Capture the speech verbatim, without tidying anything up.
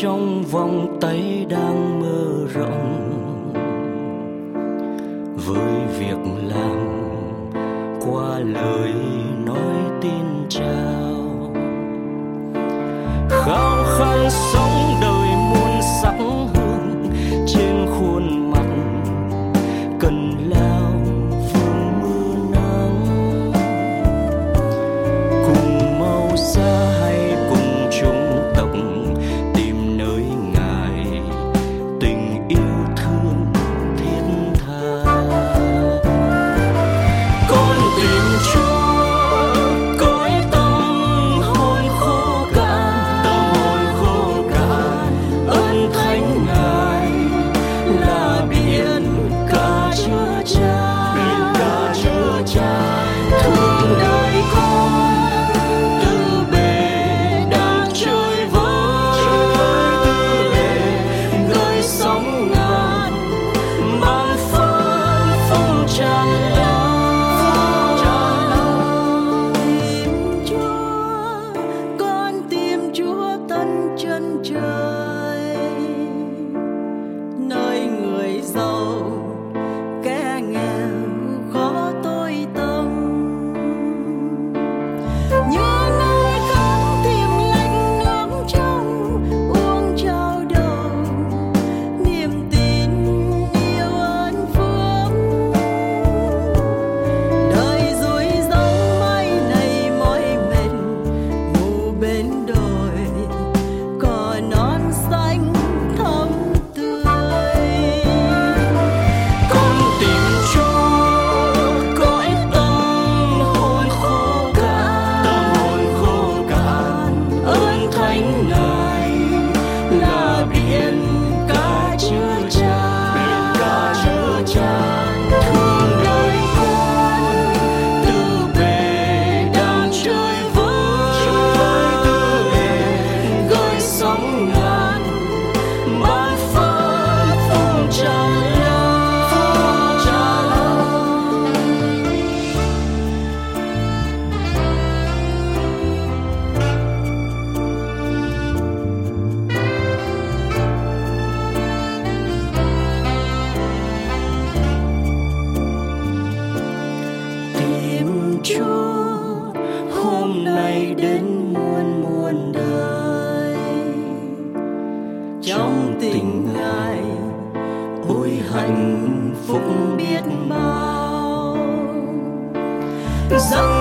trong vòng tay đang mơ rộng, với việc làm qua lời nói tin chào. Khao khát sống đời muôn sắc hương trên khuôn mặt cần lao vương mưa nắng, cùng màu xa hay cùng chung tộc tìm nơi ngài tình yêu thương thiết tha. Con tìm Chúa cõi tâm hồn khô cạn, tâm hồn khô cạn, ơn thánh ngài là biển cả chứa chan, biển cả chứa chan thương đời con từ bề đang trôi vơi, từ bề gợi sóng ngàn mang phơn phong tràn lan. Tìm Chúa, con tìm Chúa tận chân trời, nơi người giàu kẻ nghèo khó tối tâm, như nơi con tìm lạnh nước trong uống trao đầu niềm tin yêu ơn phước. Đời rủi ro mai này mỏi mệt ngủ bên đồi cỏ non xanh thắm tươi. Con tìm Chúa cõi tâm hồn khô cạn, tâm hồn khô cạn, ơn thánh ngài là biển cả chứa chan, biển cả chứa chan thương đời con từ bề đang trôi vơi, từ bề gợi sóng ngàn mang phơn phong tràn lan, phong tràn lan. Tìm Chúa hôm nay đến muôn muôn đời, trong tình ngài ôi hạnh phúc biết bao. Rằng